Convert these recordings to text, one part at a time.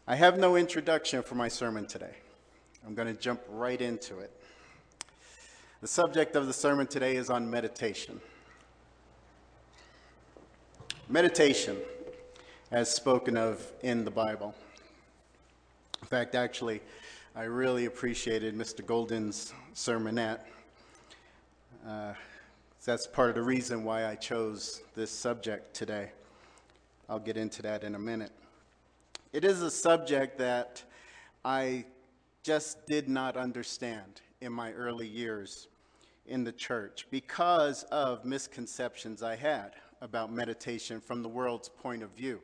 I have no introduction for my sermon today. I'm going to jump right into it. The subject of the sermon today is on meditation. Meditation, as spoken of in the Bible. In fact, actually, I really appreciated Mr. Golden's sermonette. That's part of the reason why I chose this subject today. I'll get into that in a minute. It is a subject that I just did not understand in my early years in the church because of misconceptions I had about meditation from the world's point of view.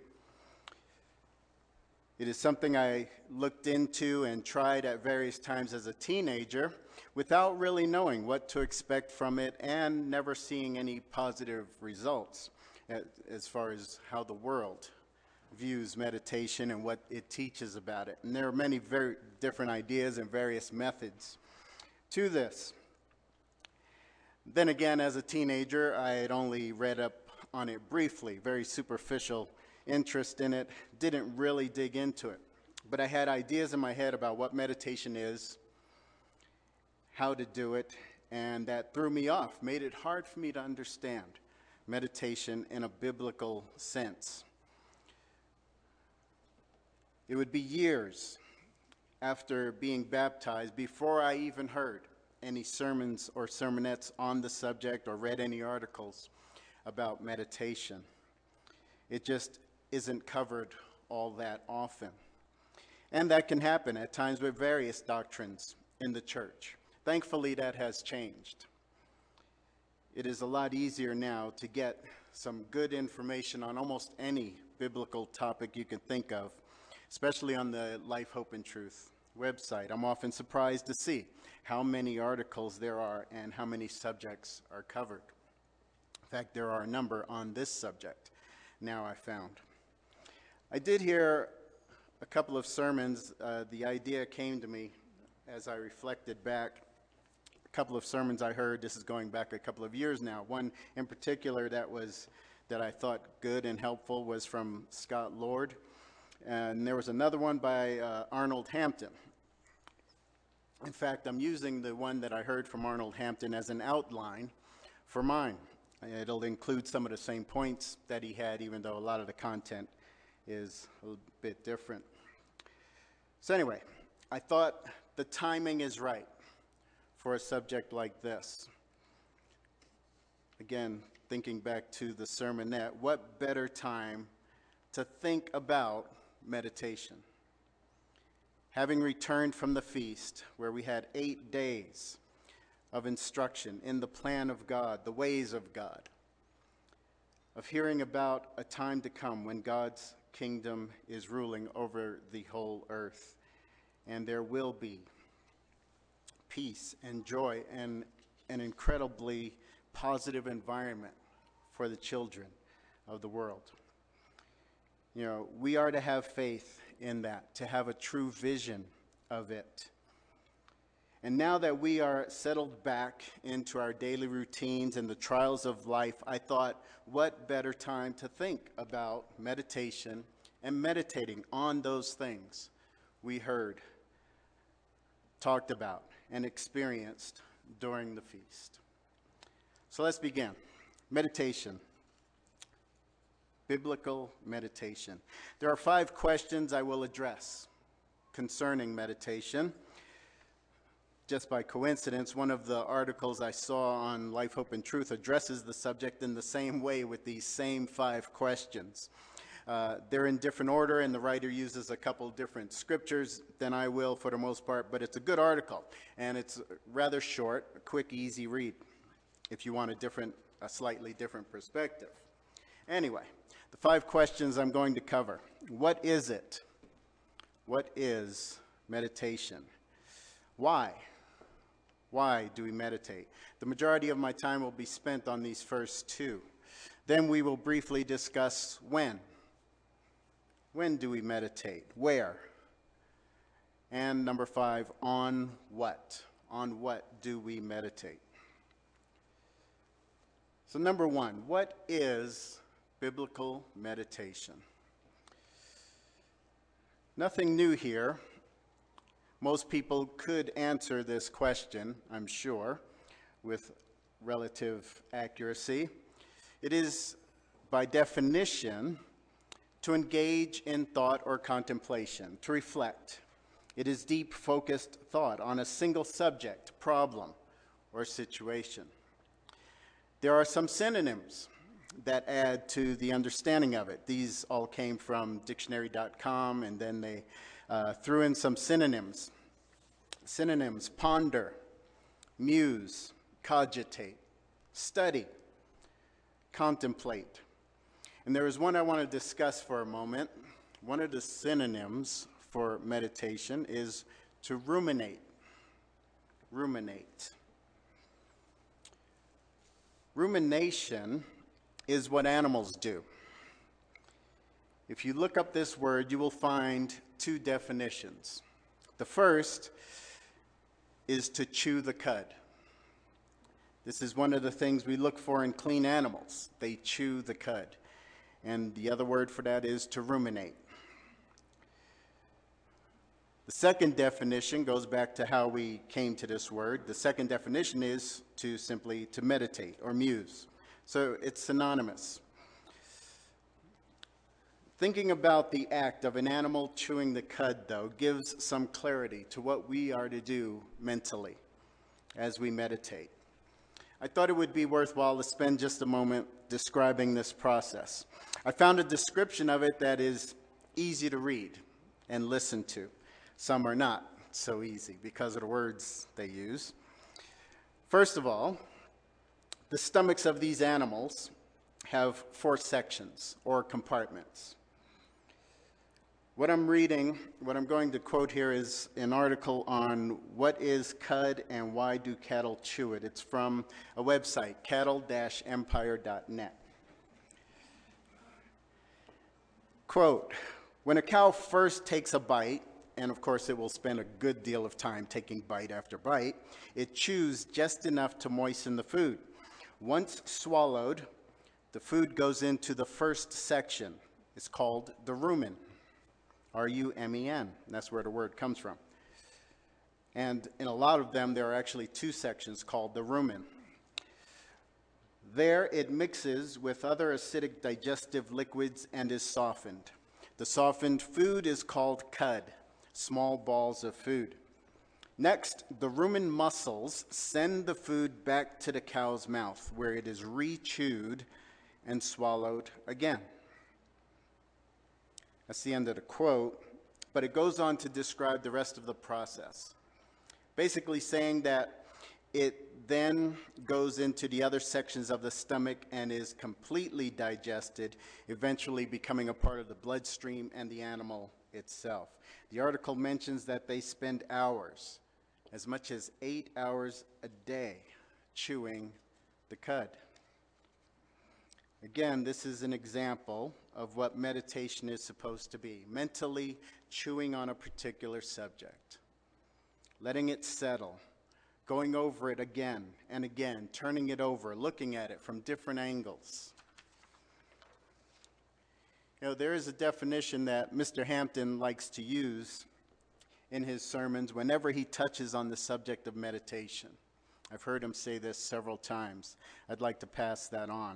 It is something I looked into and tried at various times as a teenager without really knowing what to expect from it and never seeing any positive results as far as how the world views meditation and what it teaches about it. And there are many very different ideas and various methods to this. Then again, as a teenager, I had only read up on it briefly, very superficial interest in it, didn't really dig into it. But I had ideas in my head about what meditation is, how to do it, and that threw me off, made it hard for me to understand meditation in a biblical sense. It would be years after being baptized before I even heard any sermons or sermonettes on the subject or read any articles about meditation. It just isn't covered all that often. And that can happen at times with various doctrines in the church. Thankfully, that has changed. It is a lot easier now to get some good information on almost any biblical topic you can think of, especially on the Life, Hope, and Truth website. I'm often surprised to see how many articles there are and how many subjects are covered. In fact, there are a number on this subject now I found. I did hear a couple of sermons. The idea came to me as I reflected back. A couple of sermons I heard, this is going back a couple of years now. One in particular that I thought good and helpful was from Scott Lord. And there was another one by Arnold Hampton. In fact, I'm using the one that I heard from Arnold Hampton as an outline for mine. It'll include some of the same points that he had, even though a lot of the content is a little bit different. So anyway, I thought the timing is right for a subject like this. Again, thinking back to the sermonette, what better time to think about meditation? Having returned from the feast, where we had 8 days of instruction in the plan of God, the ways of God, of hearing about a time to come when God's kingdom is ruling over the whole earth, and there will be peace and joy and an incredibly positive environment for the children of the world. You know, we are to have faith in that, to have a true vision of it. And now that we are settled back into our daily routines and the trials of life, I thought, what better time to think about meditation and meditating on those things we heard, talked about, and experienced during the feast. So let's begin. Meditation. Biblical meditation. There are 5 questions I will address concerning meditation. Just by coincidence, one of the articles I saw on Life, Hope, and Truth addresses the subject in the same way with these same 5 questions. They're in different order, and the writer uses a couple different scriptures than I will for the most part, but it's a good article, and it's rather short, a quick, easy read if you want a slightly different perspective. Anyway, the 5 questions I'm going to cover. What is it? What is meditation? Why? Why do we meditate? The majority of my time will be spent on these first 2. Then we will briefly discuss when. When do we meditate? Where? And number 5, on what? On what do we meditate? So number 1, what is biblical meditation? Nothing new here. Most people could answer this question, I'm sure, with relative accuracy. It is, by definition, to engage in thought or contemplation, to reflect. It is deep, focused thought on a single subject, problem, or situation. There are some synonyms that add to the understanding of it. These all came from dictionary.com, and then they threw in some synonyms. Synonyms: ponder, muse, cogitate, study, contemplate. And there is one I want to discuss for a moment. One of the synonyms for meditation is to ruminate. Ruminate. Rumination is what animals do. If you look up this word, you will find two definitions. The first is to chew the cud. This is one of the things we look for in clean animals. They chew the cud. And the other word for that is to ruminate. The second definition goes back to how we came to this word. The second definition is to simply to meditate or muse. So it's synonymous. Thinking about the act of an animal chewing the cud, though, gives some clarity to what we are to do mentally as we meditate. I thought it would be worthwhile to spend just a moment describing this process. I found a description of it that is easy to read and listen to. Some are not so easy because of the words they use. First of all, the stomachs of these animals have 4 sections or compartments. What I'm going to quote here is an article on what is cud and why do cattle chew it. It's from a website, cattle-empire.net. Quote, when a cow first takes a bite, and of course it will spend a good deal of time taking bite after bite, it chews just enough to moisten the food. Once swallowed, the food goes into the first section. It's called the rumen. R-U-M-E-N. That's where the word comes from. And in a lot of them, there are actually 2 sections called the rumen. There, it mixes with other acidic digestive liquids and is softened. The softened food is called cud, small balls of food. Next, the rumen muscles send the food back to the cow's mouth, where it is re-chewed and swallowed again. That's the end of the quote, but it goes on to describe the rest of the process. Basically saying that it then goes into the other sections of the stomach and is completely digested, eventually becoming a part of the bloodstream and the animal itself. The article mentions that they spend hours, as much as 8 hours a day, chewing the cud. Again, this is an example of what meditation is supposed to be, mentally chewing on a particular subject, letting it settle, going over it again and again, turning it over, looking at it from different angles. You know, there is a definition that Mr. Hampton likes to use in his sermons whenever he touches on the subject of meditation. I've heard him say this several times. I'd like to pass that on.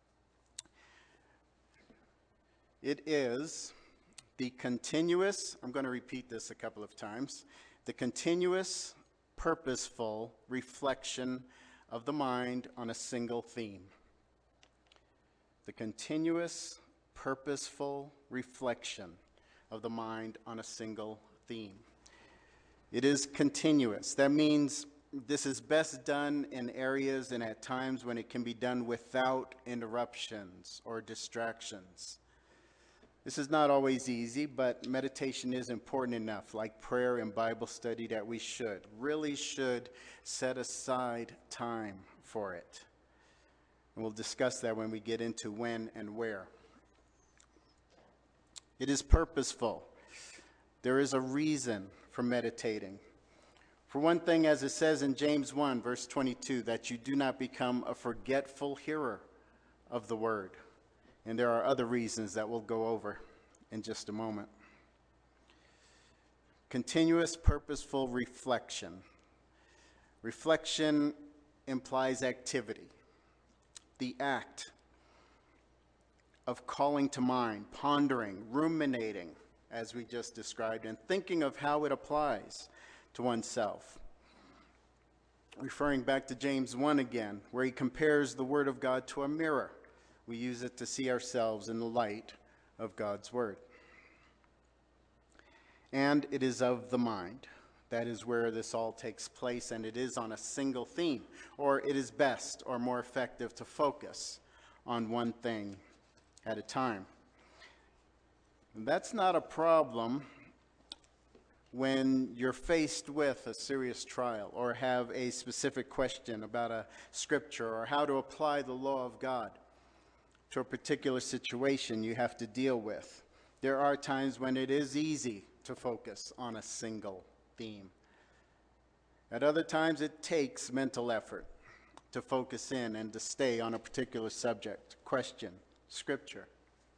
It is the continuous, I'm going to repeat this a couple of times, the continuous, purposeful reflection of the mind on a single theme. The continuous, purposeful reflection of the mind on a single theme. It is continuous. That means this is best done in areas and at times when it can be done without interruptions or distractions. This is not always easy, but meditation is important enough, like prayer and Bible study, that we really should set aside time for it. And we'll discuss that when we get into when and where. It is purposeful. There is a reason for meditating. For one thing, as it says in James 1, verse 22, that you do not become a forgetful hearer of the word. And there are other reasons that we'll go over in just a moment. Continuous purposeful reflection. Reflection implies activity. The act of calling to mind, pondering, ruminating, as we just described, and thinking of how it applies to oneself. Referring back to James 1 again, where he compares the Word of God to a mirror. We use it to see ourselves in the light of God's Word. And it is of the mind. That is where this all takes place, and it is on a single theme, or it is best or more effective to focus on one thing at a time. And that's not a problem when you're faced with a serious trial or have a specific question about a scripture or how to apply the law of God to a particular situation you have to deal with. There are times when it is easy to focus on a single theme. At other times, it takes mental effort to focus in and to stay on a particular subject, question, scripture.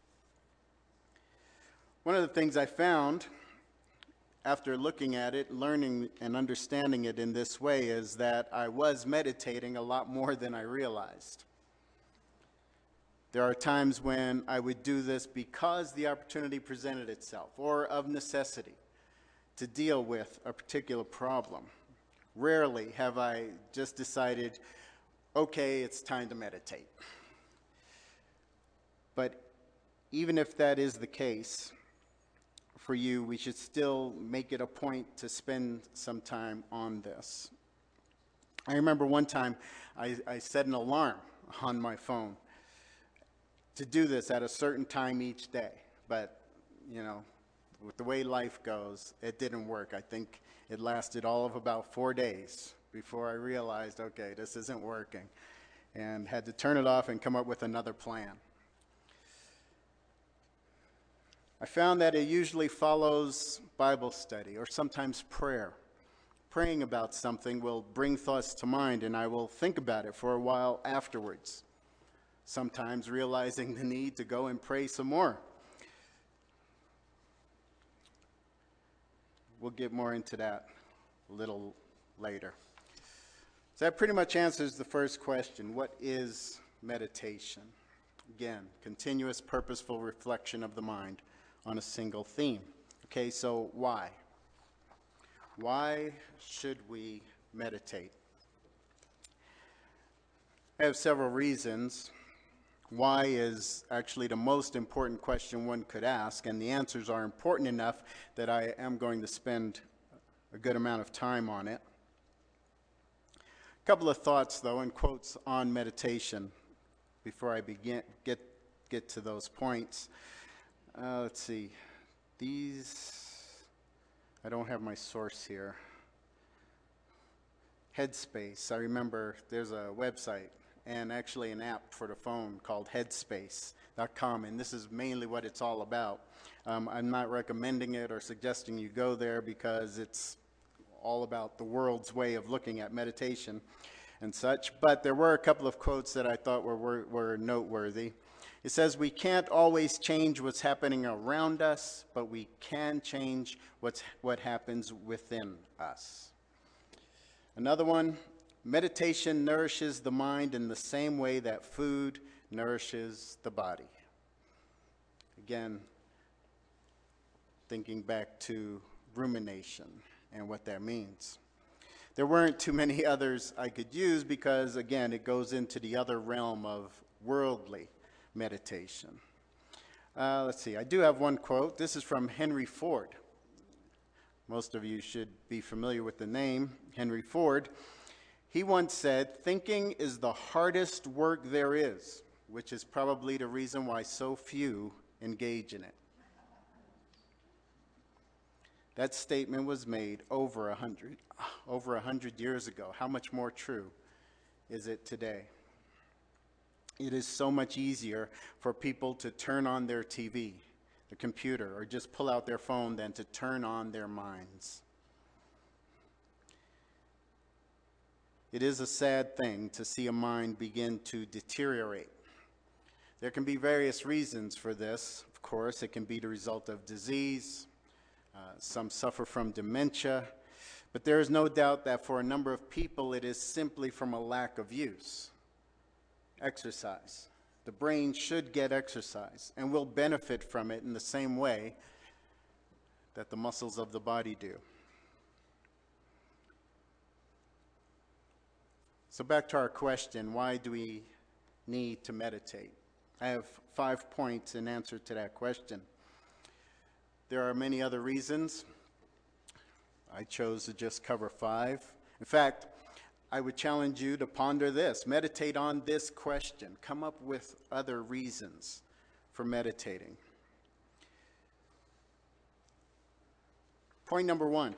One of the things I found after looking at it, learning and understanding it in this way is that I was meditating a lot more than I realized. There are times when I would do this because the opportunity presented itself, or of necessity, to deal with a particular problem. Rarely have I just decided, okay, it's time to meditate. But even if that is the case for you, we should still make it a point to spend some time on this. I remember one time I set an alarm on my phone to do this at a certain time each day. But, you know, with the way life goes, it didn't work. I think it lasted all of about 4 days before I realized, okay, this isn't working, and had to turn it off and come up with another plan. I found that it usually follows Bible study or sometimes prayer. Praying about something will bring thoughts to mind, and I will think about it for a while afterwards, sometimes realizing the need to go and pray some more. We'll get more into that a little later. So that pretty much answers the first question. What is meditation? Again, continuous purposeful reflection of the mind on a single theme. Okay, so why? Why should we meditate? I have several reasons. Why is actually the most important question one could ask, and the answers are important enough that I am going to spend a good amount of time on it. A couple of thoughts, though, and quotes on meditation before I get to those points. Let's see. I don't have my source here. Headspace. I remember there's a website and actually an app for the phone called Headspace.com, and this is mainly what it's all about. I'm not recommending it or suggesting you go there because it's all about the world's way of looking at meditation and such, but there were a couple of quotes that I thought were noteworthy. It says, we can't always change what's happening around us, but we can change what happens within us. Another one, meditation nourishes the mind in the same way that food nourishes the body. Again, thinking back to rumination and what that means. There weren't too many others I could use because, again, it goes into the other realm of worldly meditation. Let's see, I do have one quote. This is from Henry Ford. Most of you should be familiar with the name, Henry Ford. He once said, thinking is the hardest work there is, which is probably the reason why so few engage in it. That statement was made over 100 years ago. How much more true is it today? It is so much easier for people to turn on their TV, the computer, or just pull out their phone than to turn on their minds. It is a sad thing to see a mind begin to deteriorate. There can be various reasons for this. Of course, it can be the result of disease, Some suffer from dementia, but there is no doubt that for a number of people it is simply from a lack of use. Exercise. The brain should get exercise and will benefit from it in the same way that the muscles of the body do. So back to our question, why do we need to meditate? I have 5 points in answer to that question. There are many other reasons. I chose to just cover 5. In fact, I would challenge you to ponder this. Meditate on this question. Come up with other reasons for meditating. Point number 1.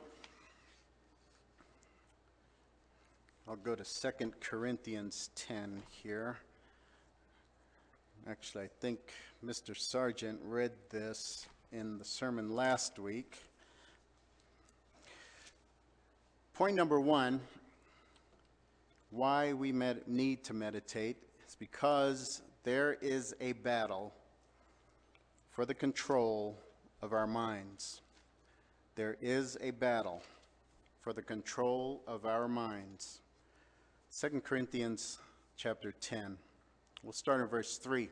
I'll go to 2 Corinthians 10 here. Actually, I think Mr. Sargent read this in the sermon last week. Point number 1, why we need to meditate is because there is a battle for the control of our minds. There is a battle for the control of our minds. 2 Corinthians chapter 10. We'll start in verse 3.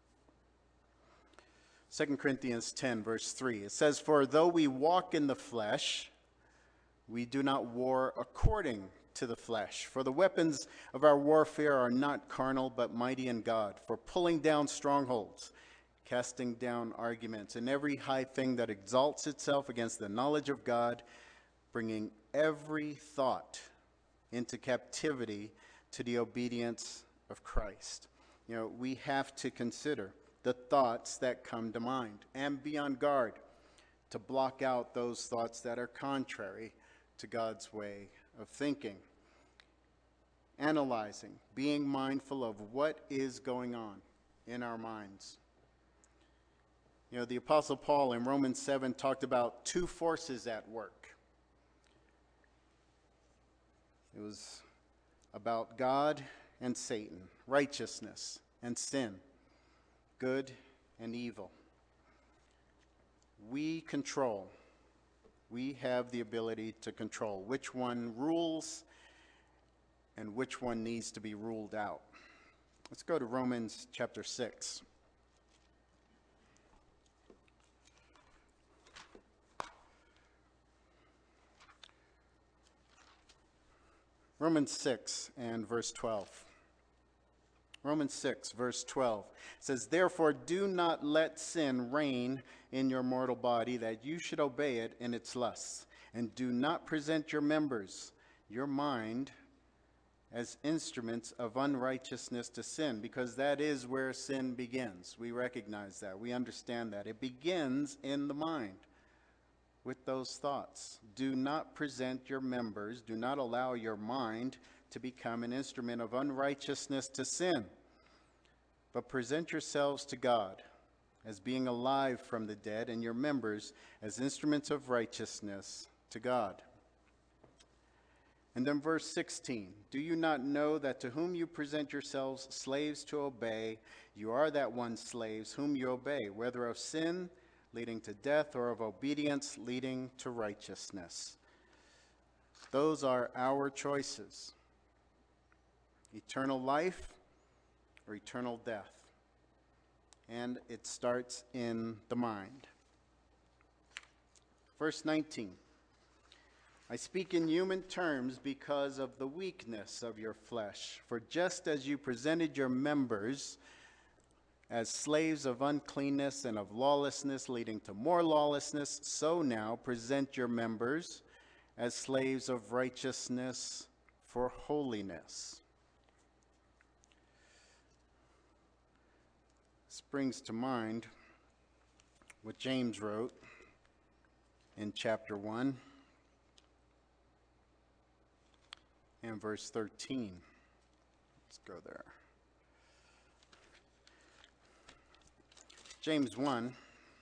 2 Corinthians 10, verse 3. It says, "For though we walk in the flesh, we do not war according to the flesh. For the weapons of our warfare are not carnal, but mighty in God, for pulling down strongholds, casting down arguments, and every high thing that exalts itself against the knowledge of God, bringing every thought into captivity to the obedience of Christ." You know, we have to consider the thoughts that come to mind and be on guard to block out those thoughts that are contrary to God's way of thinking. Analyzing, being mindful of what is going on in our minds. You know, the Apostle Paul in Romans 7 talked about 2 forces at work. It was about God and Satan, righteousness and sin, good and evil. We have the ability to control which one rules and which one needs to be ruled out. Let's go to Romans chapter 6. Romans 6 and verse 12. Romans 6, verse 12 says, "Therefore do not let sin reign in your mortal body, that you should obey it in its lusts. And do not present your members, your mind, as instruments of unrighteousness to sin," because that is where sin begins. We recognize that. We understand that. It begins in the mind with those thoughts. Do not present your members, do not allow your mind to become an instrument of unrighteousness to sin, but present yourselves to God as being alive from the dead, and your members as instruments of righteousness to God. And then verse 16, "Do you not know that to whom you present yourselves slaves to obey, you are that one slaves whom you obey, whether of sin leading to death or of obedience leading to righteousness?" Those are our choices. Eternal life or eternal death. And it starts in the mind. Verse 19. "I speak in human terms because of the weakness of your flesh. For just as you presented your members as slaves of uncleanness and of lawlessness, leading to more lawlessness, so now present your members as slaves of righteousness for holiness." This brings to mind what James wrote in chapter 1 and verse 13. Let's go there. James 1,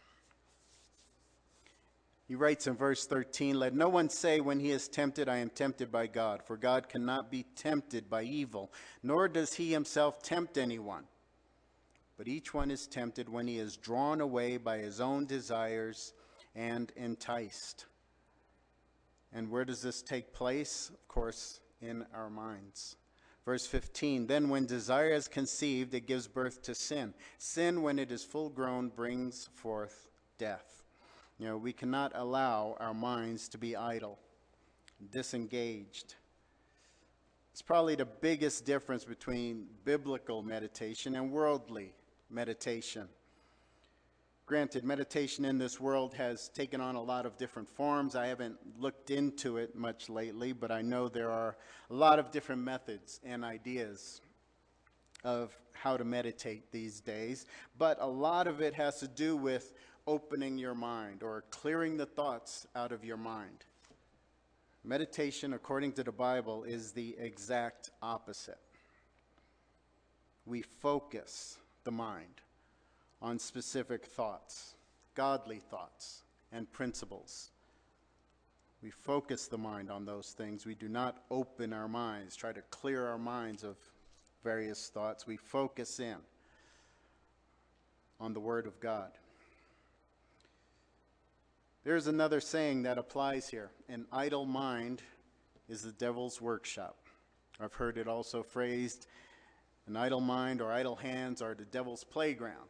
he writes in verse 13, "Let no one say when he is tempted, I am tempted by God. For God cannot be tempted by evil, nor does he himself tempt anyone. But each one is tempted when he is drawn away by his own desires and enticed. And where does this take place? Of course, in our minds. Verse 15, then when desire is conceived, it gives birth to sin. Sin, when it is full grown, brings forth death. We cannot allow our minds to be idle, disengaged. It's probably the biggest difference between biblical meditation and worldly meditation. Granted, meditation in this world has taken on a lot of different forms. I haven't looked into it much lately, but I know there are a lot of different methods and ideas of how to meditate these days. But a lot of it has to do with opening your mind or clearing the thoughts out of your mind. Meditation, according to the Bible, is the exact opposite. We focus the mind on specific thoughts, godly thoughts, and principles. We focus the mind on those things. We do not open our minds, try to clear our minds of various thoughts. We focus in on the Word of God. There's another saying that applies here. An idle mind is the devil's workshop. I've heard it also phrased, an idle mind or idle hands are the devil's playground.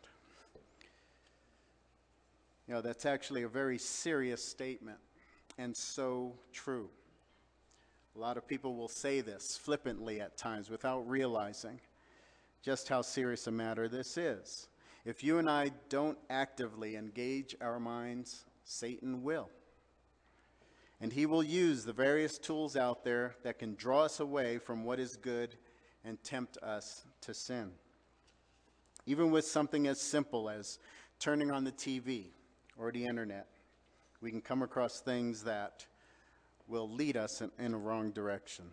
That's actually a very serious statement and so true. A lot of people will say this flippantly at times without realizing just how serious a matter this is. If you and I don't actively engage our minds, Satan will. And he will use the various tools out there that can draw us away from what is good and tempt us to sin. Even with something as simple as turning on the TV or the internet, we can come across things that will lead us in a wrong direction.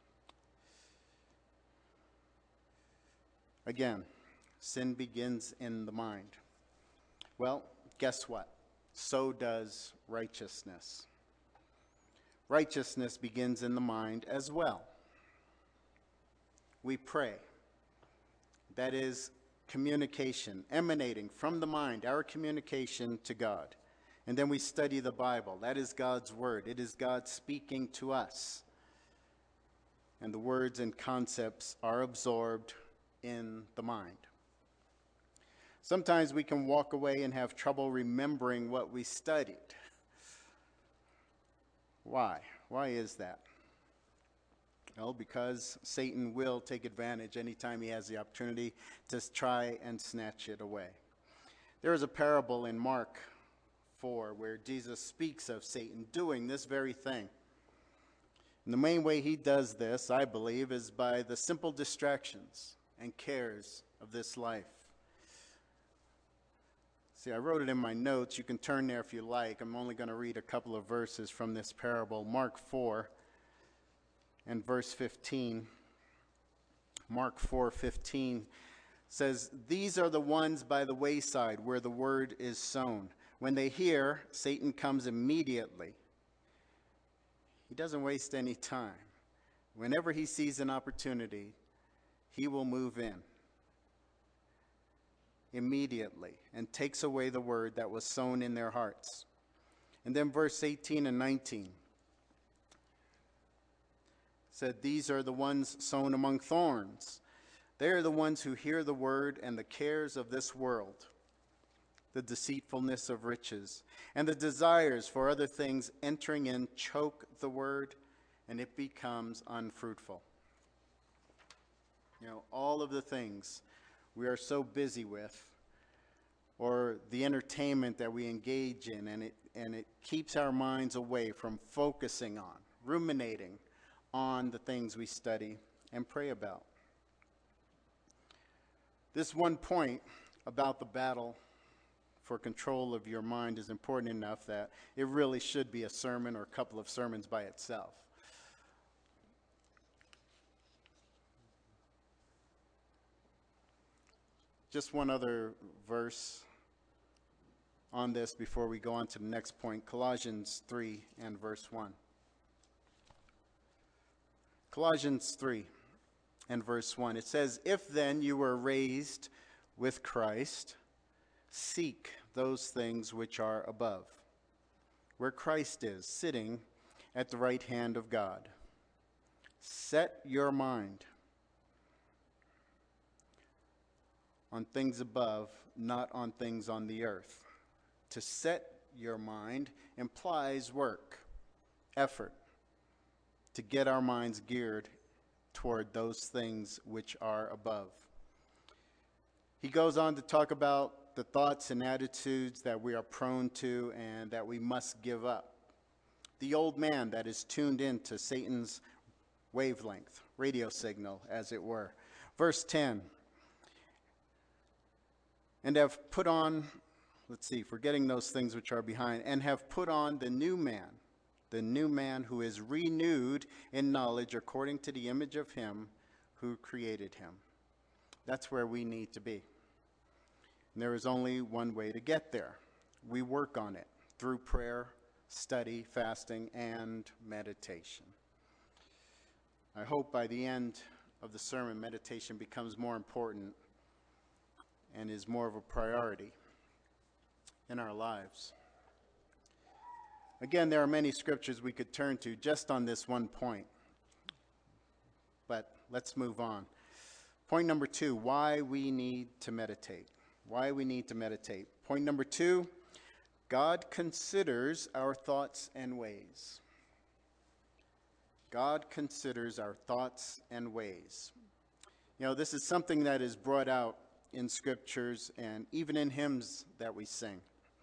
Again, sin begins in the mind. Well, guess what? So does righteousness. Righteousness begins in the mind as well. We pray. That is communication emanating from the mind, our communication to God. And then we study the Bible. That is God's word. It is God speaking to us. And the words and concepts are absorbed in the mind. Sometimes we can walk away and have trouble remembering what we studied. Why? Why is that? Well, because Satan will take advantage anytime he has the opportunity to try and snatch it away. There is a parable in Mark 4 where Jesus speaks of Satan doing this very thing. And the main way he does this, I believe, is by the simple distractions and cares of this life. See, I wrote it in my notes. You can turn there if you like. I'm only going to read a couple of verses from this parable. Mark 4 and verse 15. Mark 4:15 says, "These are the ones by the wayside where the word is sown. When they hear, Satan comes immediately." He doesn't waste any time. Whenever he sees an opportunity, he will move in immediately and takes away the word that was sown in their hearts. And then verse 18 and 19 said, "These are the ones sown among thorns. They are the ones who hear the word, and the cares of this world, the deceitfulness of riches, and the desires for other things entering in choke the word, and it becomes unfruitful." All of the things we are so busy with, or the entertainment that we engage in, and it keeps our minds away from focusing on, ruminating on the things we study and pray about. This one point about the battle for control of your mind is important enough that it really should be a sermon or a couple of sermons by itself. Just one other verse on this before we go on to the next point. Colossians 3 and verse 1. Colossians 3 and verse 1. It says, "If then you were raised with Christ, seek those things which are above, where Christ is, sitting at the right hand of God. Set your mind on things above, not on things on the earth. To set your mind implies work, effort, to get our minds geared toward those things which are above. He goes on to talk about the thoughts and attitudes that we are prone to and that we must give up. The old man that is tuned into Satan's wavelength, radio signal, as it were. Verse 10, and have put on, forgetting those things which are behind, and have put on the new man who is renewed in knowledge according to the image of him who created him. That's where we need to be. And there is only one way to get there. We work on it through prayer, study, fasting, and meditation. I hope by the end of the sermon, meditation becomes more important and is more of a priority in our lives. Again, there are many scriptures we could turn to just on this one point. But let's move on. Point number 2, why we need to meditate. Why we need to meditate. Point number 2, God considers our thoughts and ways. God considers our thoughts and ways. You know, this is something that is brought out in scriptures and even in hymns that we sing.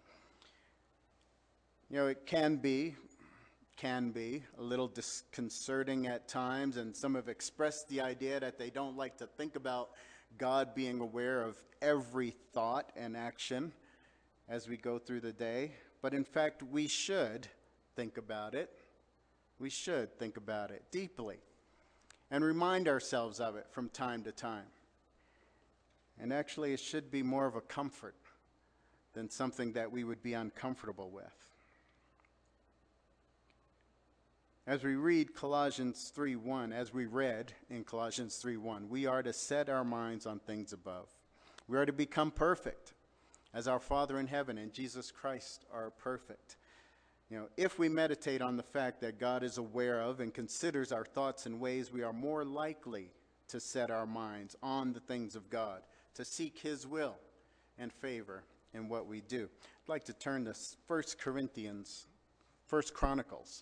You know, it can be a little disconcerting at times, and some have expressed the idea that they don't like to think about God being aware of every thought and action as we go through the day. But in fact, we should think about it. We should think about it deeply and remind ourselves of it from time to time. And actually, it should be more of a comfort than something that we would be uncomfortable with. As we read Colossians 3:1, as we read in Colossians 3:1, we are to set our minds on things above. We are to become perfect as our Father in heaven and Jesus Christ are perfect. You know, if we meditate on the fact that God is aware of and considers our thoughts and ways, we are more likely to set our minds on the things of God, to seek his will and favor in what we do. I'd like to turn to 1 Chronicles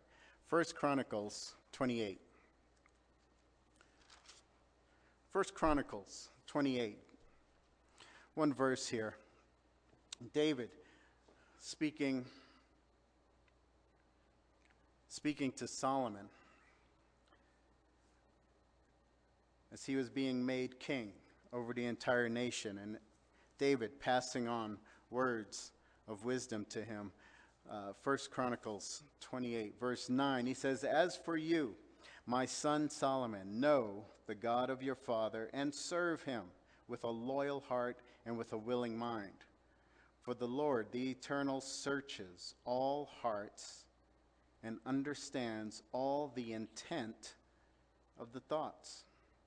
28. 1 Chronicles 28. One verse here. David speaking to Solomon as he was being made king over the entire nation, and David passing on words of wisdom to him. 1 Chronicles 28, verse 9, he says, "As for you, my son Solomon, know the God of your father and serve him with a loyal heart and with a willing mind. For the Lord, the Eternal, searches all hearts and understands all the intent of the thoughts.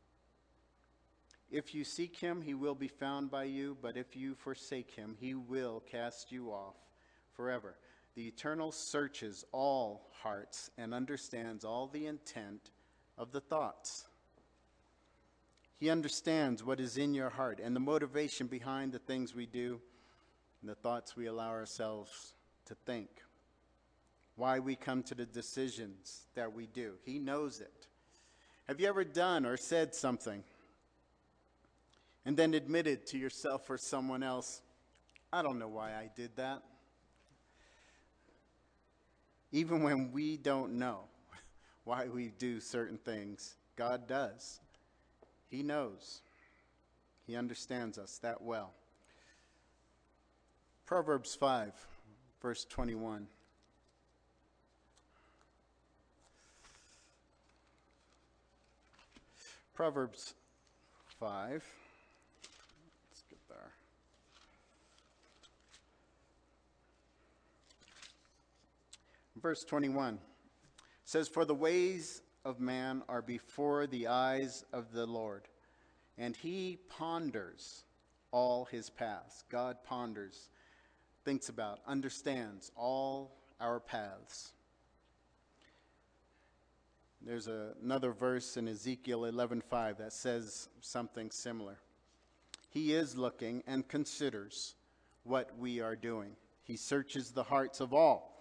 If you seek him, he will be found by you, but if you forsake him, he will cast you off forever. The Eternal searches all hearts and understands all the intent of the thoughts." He understands what is in your heart and the motivation behind the things we do and the thoughts we allow ourselves to think. Why we come to the decisions that we do. He knows it. Have you ever done or said something and then admitted to yourself or someone else, "I don't know why I did that"? Even when we don't know why we do certain things, God does. He knows. He understands us that well. Proverbs 5, verse 21. Proverbs 5. Let's get there. Verse 21 says, "For the ways of man are before the eyes of the Lord, and he ponders all his paths." God ponders, thinks about, understands all our paths. There's another verse in Ezekiel 11:5 that says something similar. He is looking and considers what we are doing. He searches the hearts of all.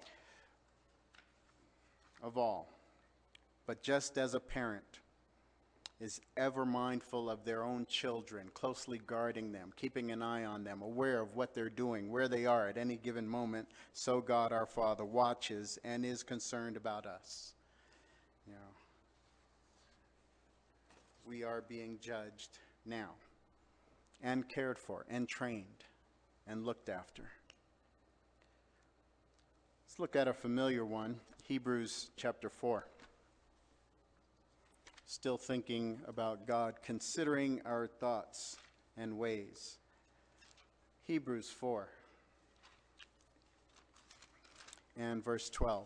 But just as a parent is ever mindful of their own children, closely guarding them, keeping an eye on them, aware of what they're doing, where they are at any given moment, so God our Father watches and is concerned about us. You know, we are being judged now and cared for and trained and looked after. Let's look at a familiar one, Hebrews chapter 4. Still thinking about God, considering our thoughts and ways. Hebrews 4 and verse 12.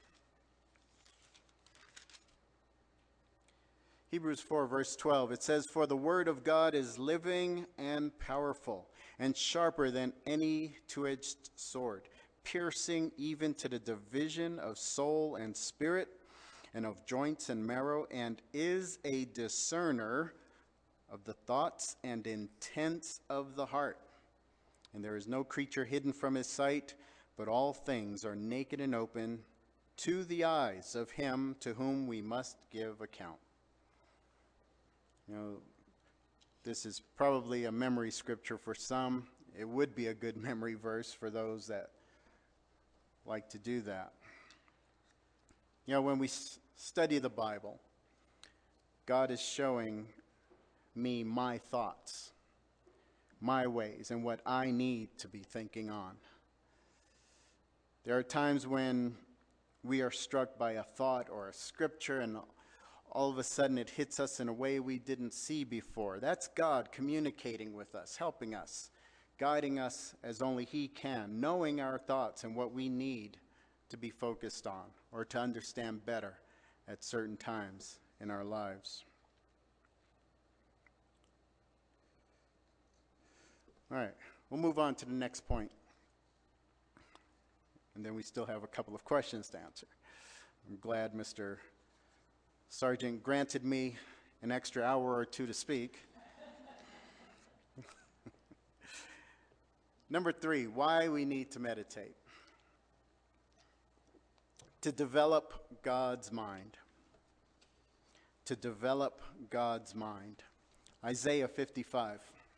Hebrews 4 verse 12, it says, "For the word of God is living and powerful, and sharper than any two-edged sword, piercing even to the division of soul and spirit, and of joints and marrow, and is a discerner of the thoughts and intents of the heart. And there is no creature hidden from his sight, but all things are naked and open to the eyes of him to whom we must give account." You know, this is probably a memory scripture for some. It would be a good memory verse for those that like to do that. You know, when we study the Bible, God is showing me my thoughts, my ways, and what I need to be thinking on. There are times when we are struck by a thought or a scripture, and all of a sudden it hits us in a way we didn't see before. That's God communicating with us, helping us, guiding us as only He can, knowing our thoughts and what we need to be focused on or to understand better at certain times in our lives. All right, we'll move on to the next point. And then we still have a couple of questions to answer. I'm glad Mr. Sargent granted me an extra hour or two to speak. Number 3, why we need to meditate. To develop God's mind. To develop God's mind. Isaiah 55.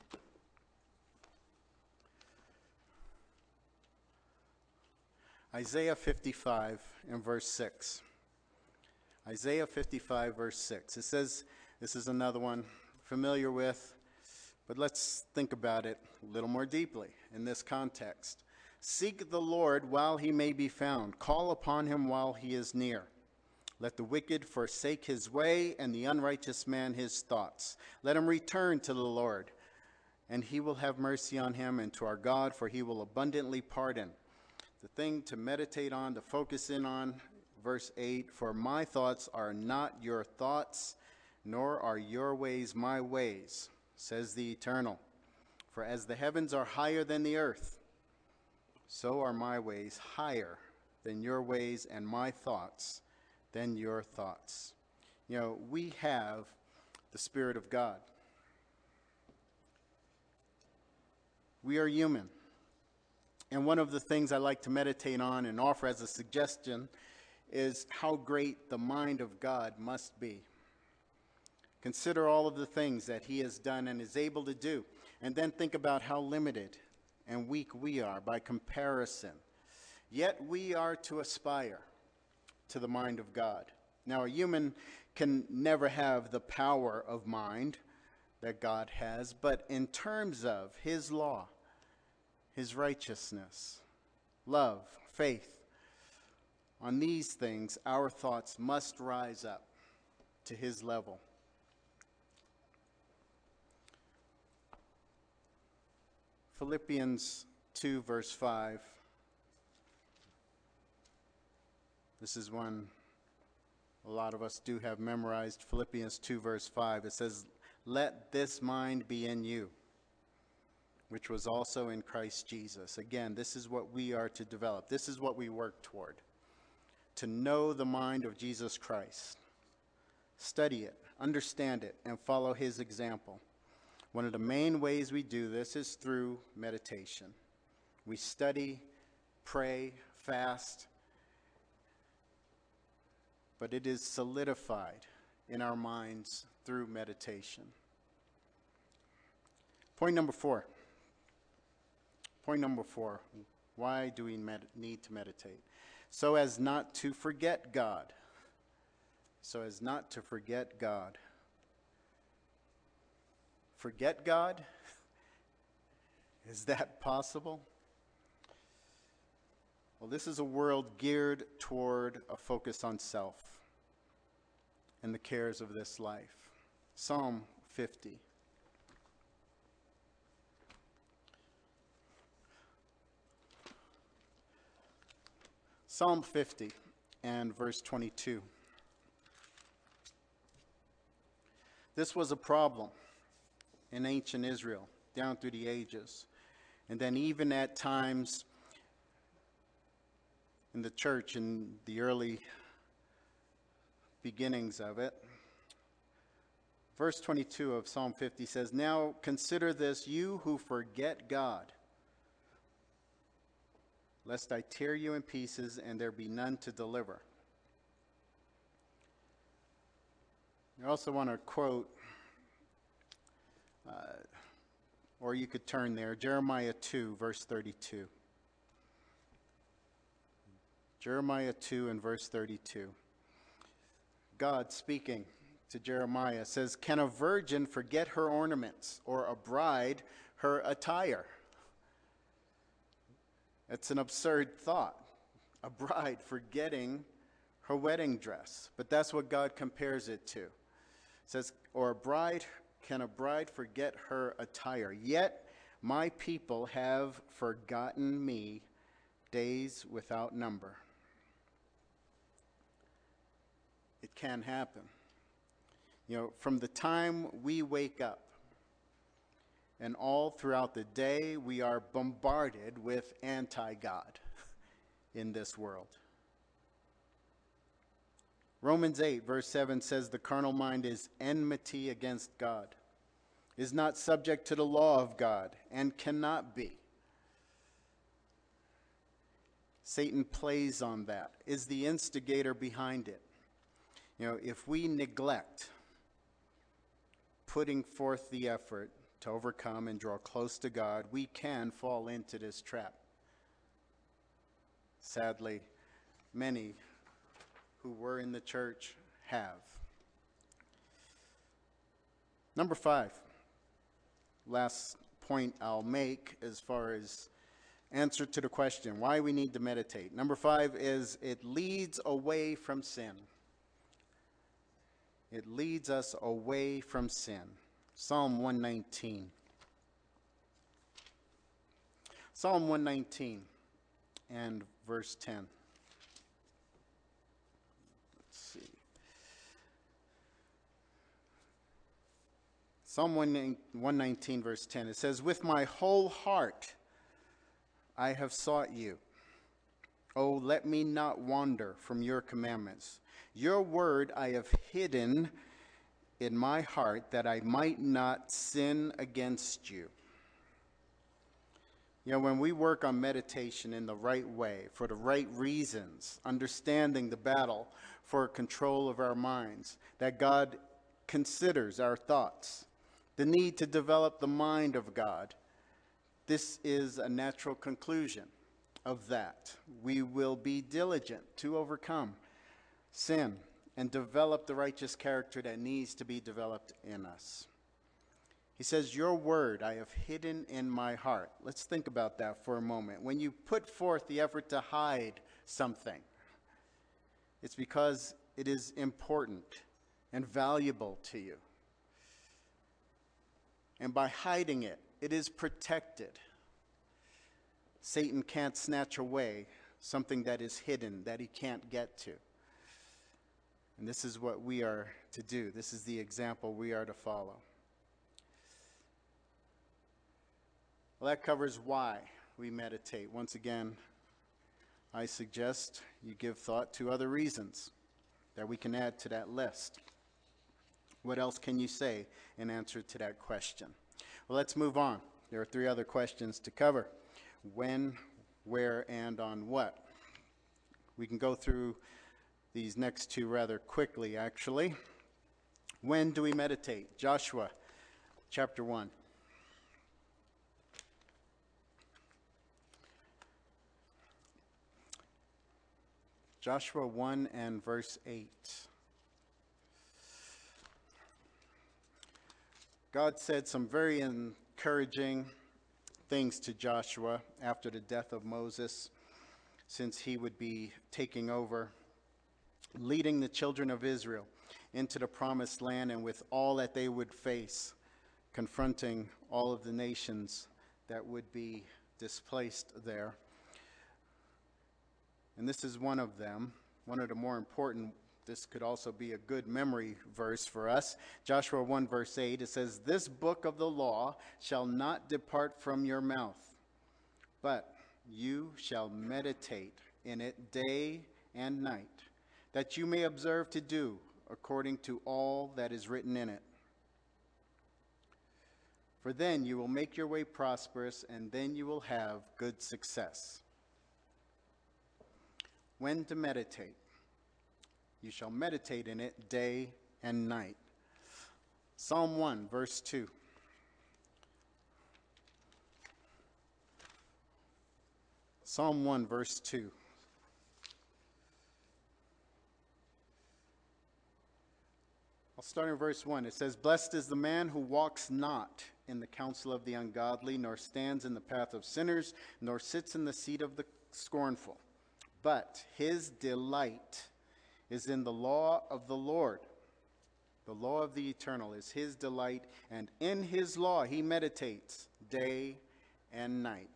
Isaiah 55 and verse 6. Isaiah 55 verse 6. It says, this is another one familiar with, but let's think about it a little more deeply in this context. "Seek the Lord while he may be found. Call upon him while he is near. Let the wicked forsake his way, and the unrighteous man his thoughts. Let him return to the Lord, and he will have mercy on him, and to our God, for he will abundantly pardon." The thing to meditate on, to focus in on, verse 8, "For my thoughts are not your thoughts, nor are your ways my ways, says the Eternal. For as the heavens are higher than the earth, so are my ways higher than your ways, and my thoughts than your thoughts." You know, we have the Spirit of God. We are human. And one of the things I like to meditate on and offer as a suggestion is how great the mind of God must be. Consider all of the things that he has done and is able to do, and then think about how limited and weak we are by comparison. Yet we are to aspire to the mind of God. Now, a human can never have the power of mind that God has, but in terms of his law, his righteousness, love, faith, on these things, our thoughts must rise up to his level. Philippians 2, verse 5. This is one a lot of us do have memorized. Philippians 2, verse 5. It says, "Let this mind be in you, which was also in Christ Jesus." Again, this is what we are to develop. This is what we work toward. to know the mind of Jesus Christ. Study it, understand it, and follow his example. One of the main ways we do this is through meditation. We study, pray, fast, but it is solidified in our minds through meditation. Point number four. Why do we need to meditate? So as not to forget God. So as not to forget God. Forget God? Is that possible? Well, this is a world geared toward a focus on self and the cares of this life. Psalm 50. Psalm 50 and verse 22. This was a problem in ancient Israel down through the ages. And then even at times in the church in the early beginnings of it. Verse 22 of Psalm 50 says, "Now consider this, you who forget God, lest I tear you in pieces and there be none to deliver." I also want to quote, or you could turn there, Jeremiah 2, verse 32. Jeremiah 2 and verse 32. God speaking to Jeremiah says, "Can a virgin forget her ornaments, or a bride her attire?" It's an absurd thought. A bride forgetting her wedding dress. But that's what God compares it to. It says, can a bride forget her attire? Yet my people have forgotten me days without number. It can happen. From the time we wake up and all throughout the day, we are bombarded with anti-God in this world. Romans 8, verse 7 says, "The carnal mind is enmity against God, is not subject to the law of God, and cannot be." Satan plays on that, is the instigator behind it. If we neglect putting forth the effort to overcome and draw close to God, we can fall into this trap. Sadly, many who were in the church have. Number 5, last point I'll make as far as answer to the question why we need to meditate. Number 5 is it leads away from sin. It leads us away from sin. Psalm 119. Psalm 119 and verse 10. Let's see. Psalm 119 verse 10. It says, "With my whole heart I have sought you. Oh, let me not wander from your commandments. Your word I have hidden in my heart that I might not sin against you." When we work on meditation in the right way, for the right reasons, understanding the battle for control of our minds, that God considers our thoughts, the need to develop the mind of God, this is a natural conclusion of that. We will be diligent to overcome sin and develop the righteous character that needs to be developed in us. He says, "Your word I have hidden in my heart." Let's think about that for a moment. When you put forth the effort to hide something, it's because it is important and valuable to you. And by hiding it, it is protected. Satan can't snatch away something that is hidden, that he can't get to. And this is what we are to do. This is the example we are to follow. Well, that covers why we meditate. Once again, I suggest you give thought to other reasons that we can add to that list. What else can you say in answer to that question? Well, let's move on. There are 3 other questions to cover. When, where, and on what? We can go through these next 2 rather quickly, actually. When do we meditate? Joshua chapter 1. Joshua 1 and verse 8. God said some very encouraging things to Joshua after the death of Moses, since he would be taking over, leading the children of Israel into the promised land, and with all that they would face, confronting all of the nations that would be displaced there. And this is one of them, one of the more important. This could also be a good memory verse for us. Joshua 1 verse 8, it says, "This book of the law shall not depart from your mouth, but you shall meditate in it day and night, that you may observe to do according to all that is written in it. For then you will make your way prosperous, and then you will have good success." When to meditate? You shall meditate in it day and night. Psalm 1, verse 2. Psalm 1, verse 2. I'll start in verse 1. It says, "Blessed is the man who walks not in the counsel of the ungodly, nor stands in the path of sinners, nor sits in the seat of the scornful. But his delight is in the law of the Lord." The law of the eternal is his delight, and in his law he meditates day and night.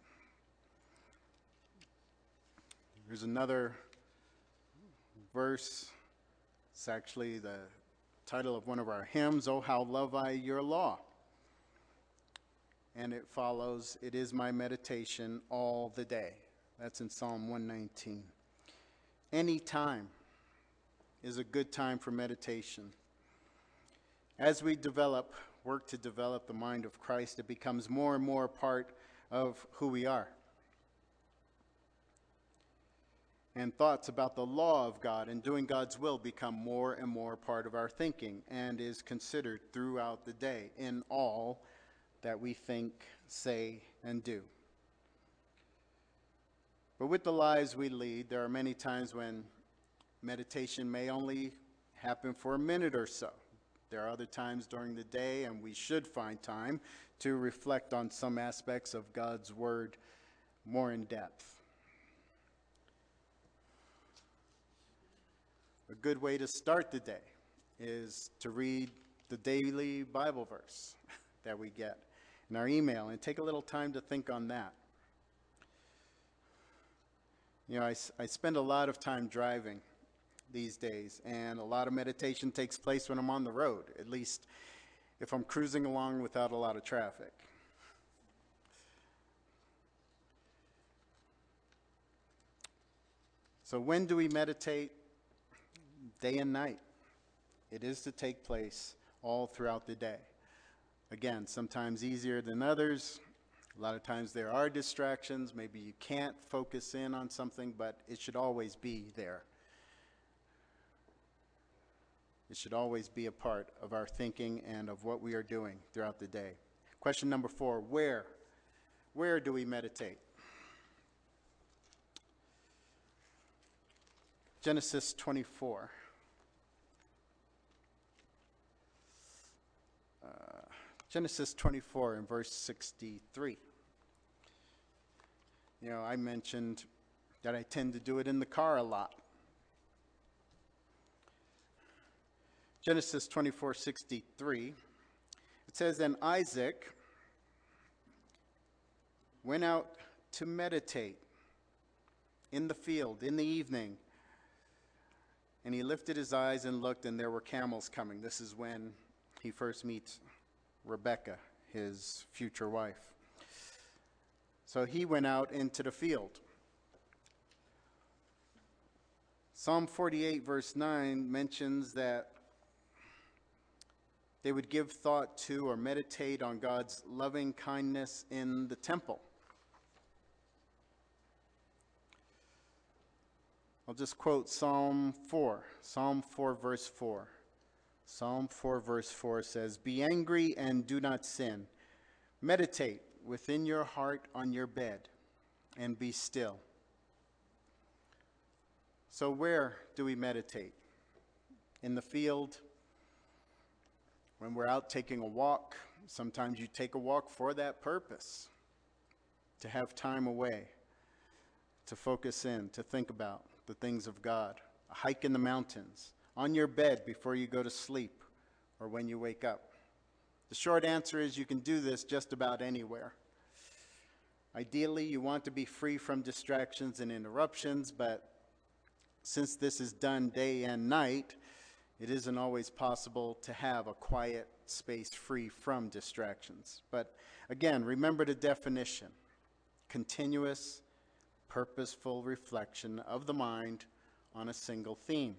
There's another verse. It's actually the title of one of our hymns, "Oh, how love I your law." And it follows, "It is my meditation all the day." That's in Psalm 119. Any time is a good time for meditation. As we work to develop the mind of Christ, it becomes more and more a part of who we are. And thoughts about the law of God and doing God's will become more and more part of our thinking, and is considered throughout the day in all that we think, say, and do. But with the lives we lead, there are many times when meditation may only happen for a minute or so. There are other times during the day, and we should find time to reflect on some aspects of God's Word more in depth. A good way to start the day is to read the daily Bible verse that we get in our email, and take a little time to think on that. You know, I spend a lot of time driving these days, and a lot of meditation takes place when I'm on the road, at least if I'm cruising along without a lot of traffic. So when do we meditate? Day and night. It is to take place all throughout the day. Again, sometimes easier than others. A lot of times there are distractions. Maybe you can't focus in on something, but it should always be there. It should always be a part of our thinking and of what we are doing throughout the day. Question number 4, where? Where do we meditate? Genesis 24. Genesis 24 and verse 63. You know, I mentioned that I tend to do it in the car a lot. Genesis 24:63, it says, "And Isaac went out to meditate in the field in the evening, and he lifted his eyes and looked, and there were camels coming." This is when he first meets Rebekah, his future wife. So he went out into the field. Psalm 48, verse 9 mentions that they would give thought to or meditate on God's loving kindness in the temple. I'll just quote Psalm 4, verse 4. Psalm 4, verse 4 says, "Be angry and do not sin. Meditate within your heart on your bed and be still." So where do we meditate? In the field? When we're out taking a walk? Sometimes you take a walk for that purpose, to have time away, to focus in, to think about the things of God. A hike in the mountains, on your bed before you go to sleep, or when you wake up. The short answer is you can do this just about anywhere. Ideally, you want to be free from distractions and interruptions, but since this is done day and night, it isn't always possible to have a quiet space free from distractions. But again, remember the definition: continuous, purposeful reflection of the mind on a single theme.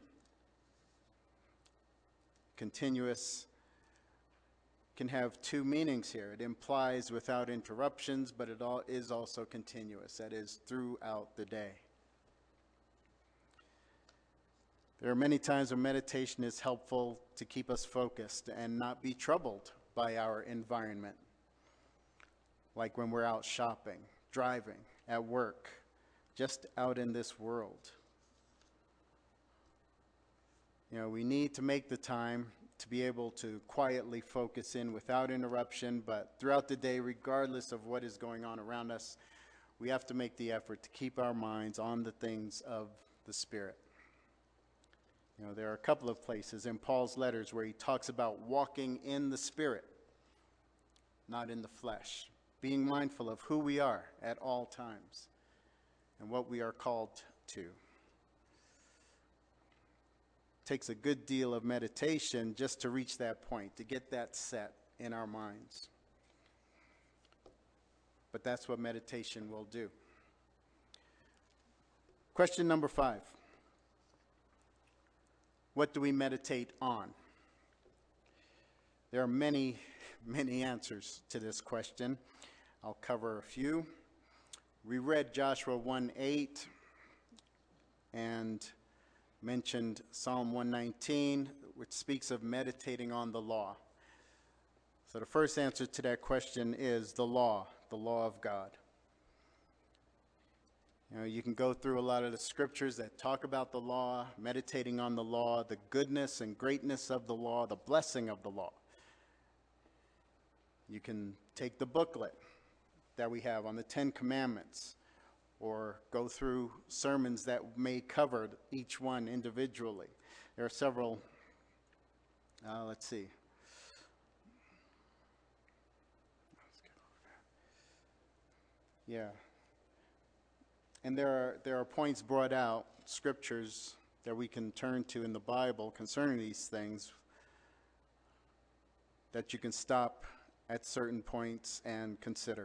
Continuous can have two meanings here. It implies without interruptions, but it is also continuous, that is, throughout the day. There are many times when meditation is helpful to keep us focused and not be troubled by our environment, like when we're out shopping, driving, at work, just out in this world. We need to make the time to be able to quietly focus in without interruption, but throughout the day, regardless of what is going on around us, we have to make the effort to keep our minds on the things of the Spirit. There are a couple of places in Paul's letters where he talks about walking in the Spirit, not in the flesh, being mindful of who we are at all times and what we are called to. It takes a good deal of meditation just to reach that point, to get that set in our minds. But that's what meditation will do. Question number 5. What do we meditate on? There are many, many answers to this question. I'll cover a few. We read Joshua 1:8 and mentioned Psalm 119, which speaks of meditating on the law. So the first answer to that question is the law of God. You can go through a lot of the scriptures that talk about the law, meditating on the law, the goodness and greatness of the law, the blessing of the law. You can take the booklet that we have on the 10 Commandments, or go through sermons that may cover each one individually. There are several, let's see. Yeah. And there are points brought out, scriptures that we can turn to in the Bible concerning these things, that you can stop at certain points and consider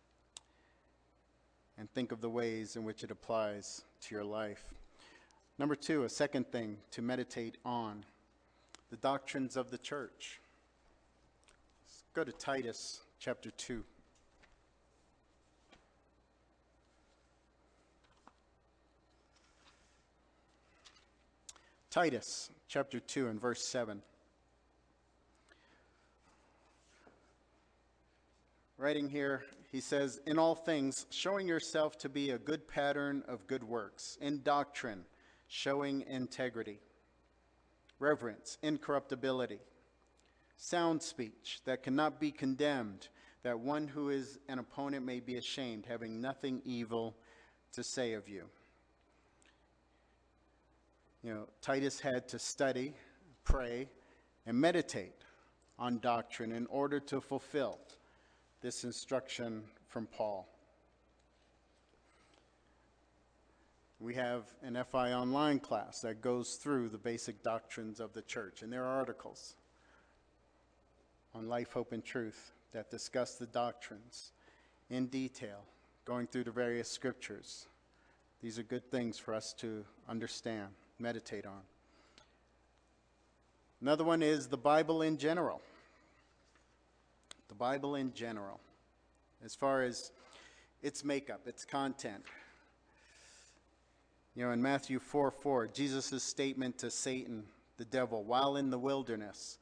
and think of the ways in which it applies to your life. Number 2, a second thing to meditate on, the doctrines of the church. Let's go to Titus chapter 2. Titus chapter 2 and verse 7. Writing here, he says, "In all things, showing yourself to be a good pattern of good works, in doctrine, showing integrity, reverence, incorruptibility, sound speech that cannot be condemned, that one who is an opponent may be ashamed, having nothing evil to say of you." Titus had to study, pray, and meditate on doctrine in order to fulfill this instruction from Paul. We have an FI online class that goes through the basic doctrines of the church, and there are articles on Life, Hope, and Truth that discuss the doctrines in detail, going through the various scriptures. These are good things for us to understand, meditate on. Another one is the Bible in general. The Bible in general, as far as its makeup, its content. You know, in Matthew 4:4, Jesus' statement to Satan, the devil, while in the wilderness.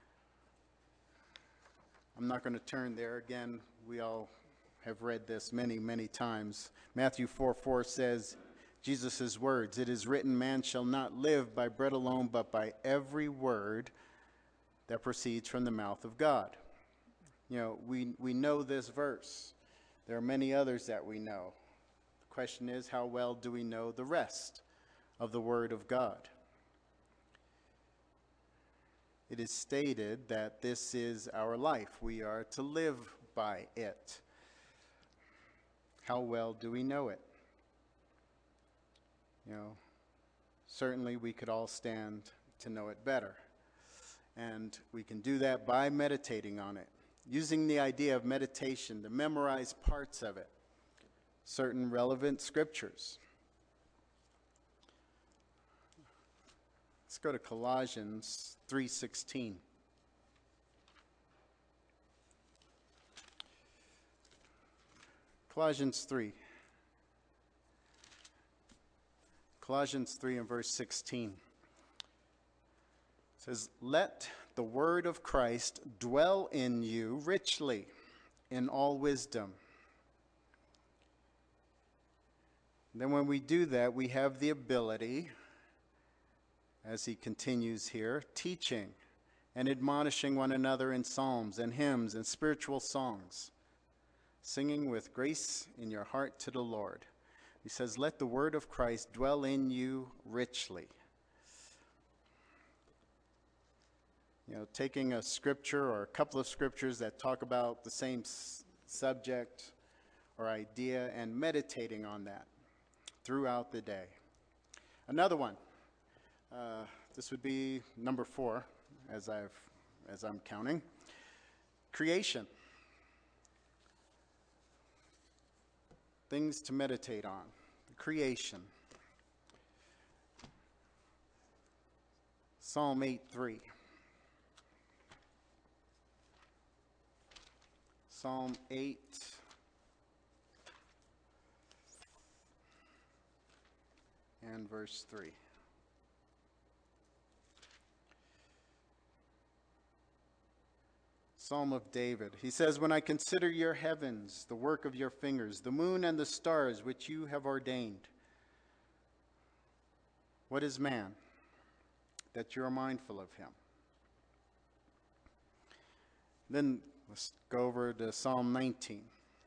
I'm not going to turn there again. We all have read this many, many times. Matthew 4:4 says, Jesus' words, "It is written, man shall not live by bread alone, but by every word that proceeds from the mouth of God." You know, we know this verse. There are many others that we know. The question is, how well do we know the rest of the Word of God? It is stated that this is our life. We are to live by it. How well do we know it? You know, certainly we could all stand to know it better. And we can do that by meditating on it, using the idea of meditation to memorize parts of it, certain relevant scriptures. Let's go to Colossians 3:16. Colossians 3. Colossians 3 and verse 16. It says, "Let the word of Christ dwell in you richly in all wisdom." Then when we do that, we have the ability, as he continues here, teaching and admonishing one another in psalms and hymns and spiritual songs, singing with grace in your heart to the Lord. He says, let the word of Christ dwell in you richly. You know, taking a scripture or a couple of scriptures that talk about the same subject or idea and meditating on that throughout the day. Another one, this would be number 4, as I'm counting. Creation. Things to meditate on. Creation. Psalm 8:3. Psalm 8. And verse 3. Psalm of David. He says, when I consider your heavens, the work of your fingers, the moon and the stars which you have ordained. What is man that you are mindful of him? Then let's go over to Psalm 19.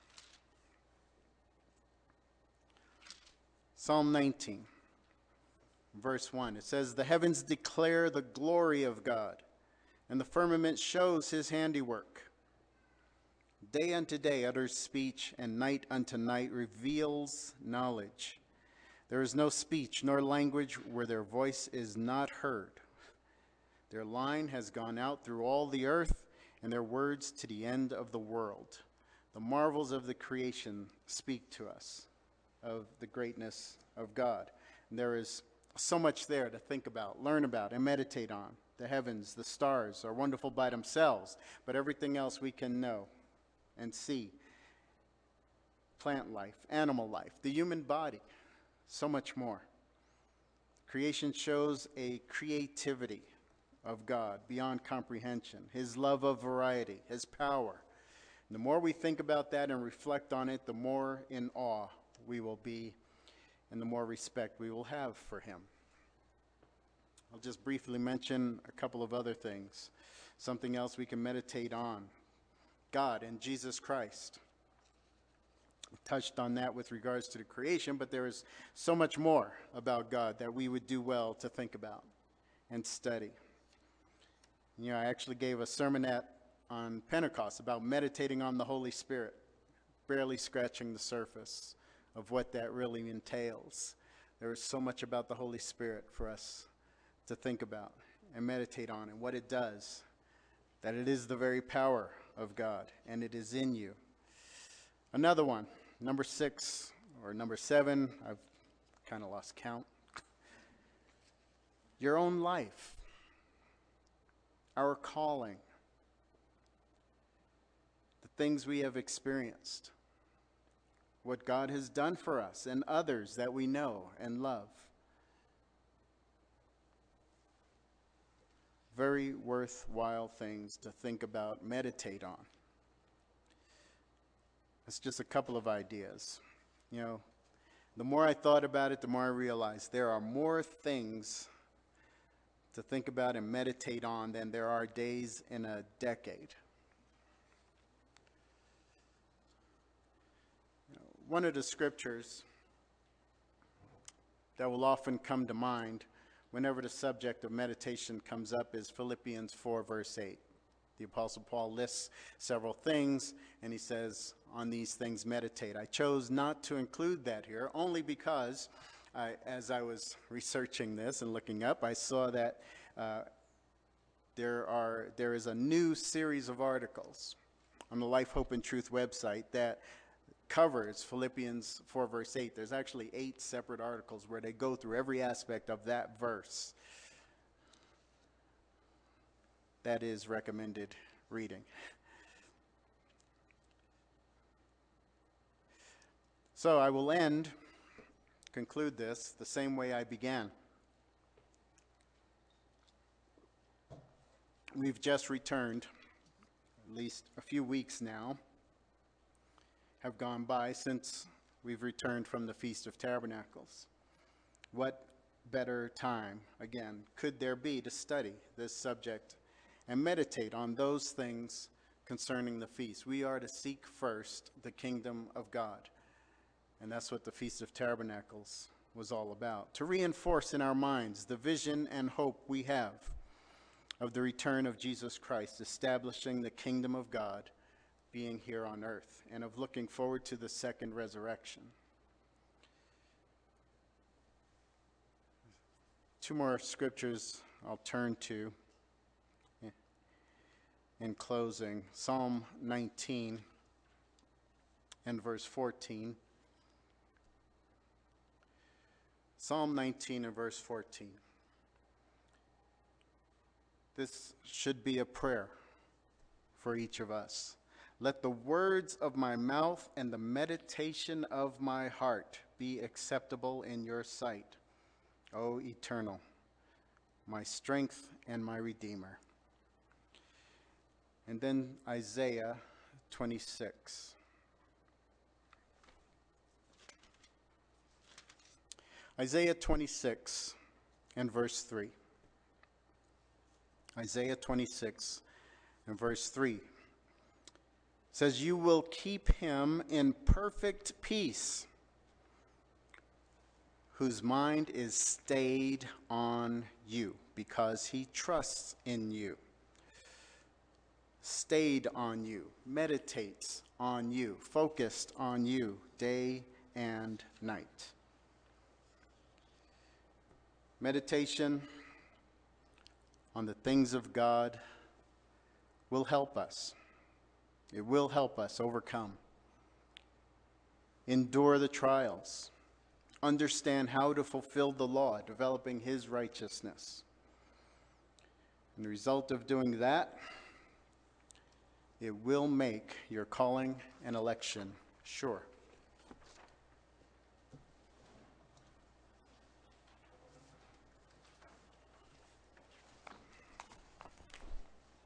Psalm 19, verse 1. It says, the heavens declare the glory of God, and the firmament shows his handiwork. Day unto day utters speech, and night unto night reveals knowledge. There is no speech nor language where their voice is not heard. Their line has gone out through all the earth, and their words to the end of the world. The marvels of the creation speak to us of the greatness of God. And there is so much there to think about, learn about, and meditate on. The heavens, the stars are wonderful by themselves, but everything else we can know and see. Plant life, animal life, the human body, so much more. Creation shows a creativity of God beyond comprehension, his love of variety, his power. And the more we think about that and reflect on it, the more in awe we will be and the more respect we will have for him. I'll just briefly mention a couple of other things. Something else we can meditate on. God and Jesus Christ. We touched on that with regards to the creation, but there is so much more about God that we would do well to think about and study. You know, I actually gave a sermonette on Pentecost about meditating on the Holy Spirit, barely scratching the surface of what that really entails. There is so much about the Holy Spirit for us to think about and meditate on, and what it does, that it is the very power of God, and it is in you. Another one, number 6 or number 7, I've kind of lost count. your own life, our calling, the things we have experienced, what God has done for us and others that we know and love. Very worthwhile things to think about, meditate on. That's just a couple of ideas. You know, the more I thought about it, the more I realized there are more things to think about and meditate on than there are days in a decade. One of the scriptures that will often come to mind whenever the subject of meditation comes up is Philippians 4, verse 8. The Apostle Paul lists several things, and he says, on these things meditate. I chose not to include that here, only because as I was researching this and looking up, I saw that there is a new series of articles on the Life, Hope, and Truth website that covers Philippians 4, verse 8. There's actually 8 separate articles where they go through every aspect of that verse. That is recommended reading. So I will conclude this the same way I began. We've just returned, at least a few weeks now have gone by since we've returned from the Feast of Tabernacles. What better time, again, could there be to study this subject and meditate on those things concerning the feast? We are to seek first the kingdom of God. And that's what the Feast of Tabernacles was all about. To reinforce in our minds the vision and hope we have of the return of Jesus Christ, establishing the kingdom of God being here on earth, and of looking forward to the second resurrection. 2 more scriptures I'll turn to in closing. Psalm 19 and verse 14. Psalm 19 and verse 14. This should be a prayer for each of us. Let the words of my mouth and the meditation of my heart be acceptable in your sight, O Eternal, my strength and my Redeemer. And then Isaiah 26. Isaiah 26 and verse 3. Isaiah 26 and verse 3 says, you will keep him in perfect peace, whose mind is stayed on you, because he trusts in you. Stayed on you, meditates on you, focused on you day and night. Meditation on the things of God will help us. It will help us overcome, endure the trials, understand how to fulfill the law, developing his righteousness. And the result of doing that, it will make your calling and election sure.